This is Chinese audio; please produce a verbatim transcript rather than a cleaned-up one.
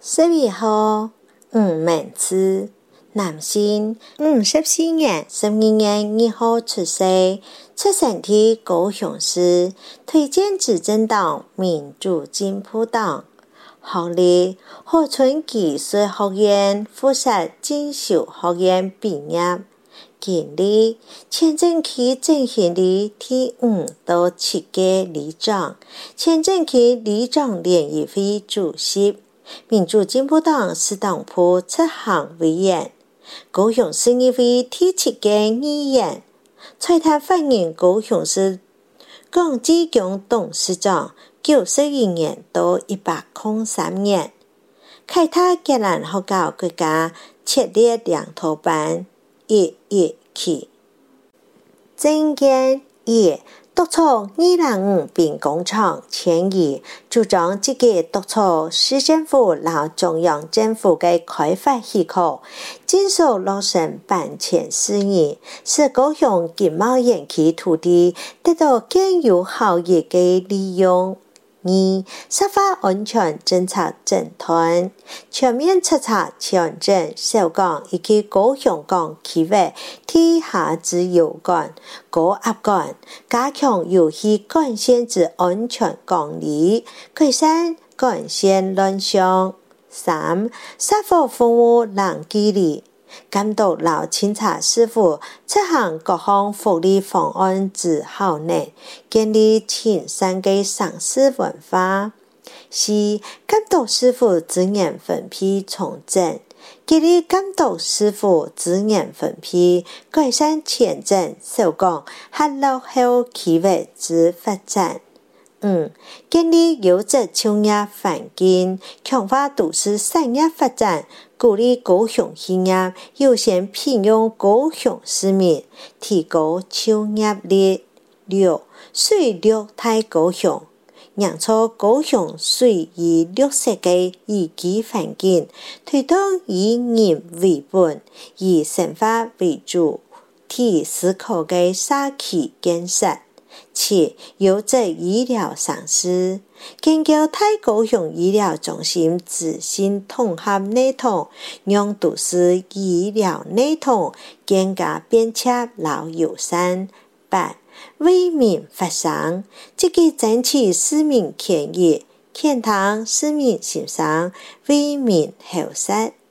十二号，吴明志，男性，五十四年，十二月二号出生，出生地高雄市，推荐执政党民主进步党。学历：河村技术学院附属进修学院毕业。经历：前政区进行的第五到七届里长，前政区里长联谊会主席，民主进步党市党部执行委员，高雄市议会第七届议员，财团法人高雄市港资公董事长，九十一年到一百零三年，开拓吉兰学校国家设立两套班，一一期。政见一，督促二零五兵工厂迁移，主张积极督促市政府和中央政府的开发许可，尽速落实搬迁事宜，使高雄经贸园区土地得到更有效益的利用。二、司法安全政策整頓，全面徹查強整小港以及高雄港區域地下自由港、高壓港，加強遊戲幹線之安全管理，改善幹線亂象。三、司法服務零距離，監督和清查是否執行各項福利方案之效能，建立親善的商事文化。四、監督是否資源分配重整，建立監督是否資源分配，改善前鎮小港和落後區域之發展。五、建立優質創業環境，強化都市產業發展，鼓勵高雄企業優先聘用高雄市民，提高就業率。六、水綠大高雄，營造高雄水與綠色的宜居環境，推動以人為本、以生活為主體思考的社區建設。七、優質醫療상事，建構大高雄醫療中心資訊統合系統，讓都市醫療系統更加便捷和友善。八、為民發聲，積極爭取市民權益，傾聽市民心聲，為民喉舌。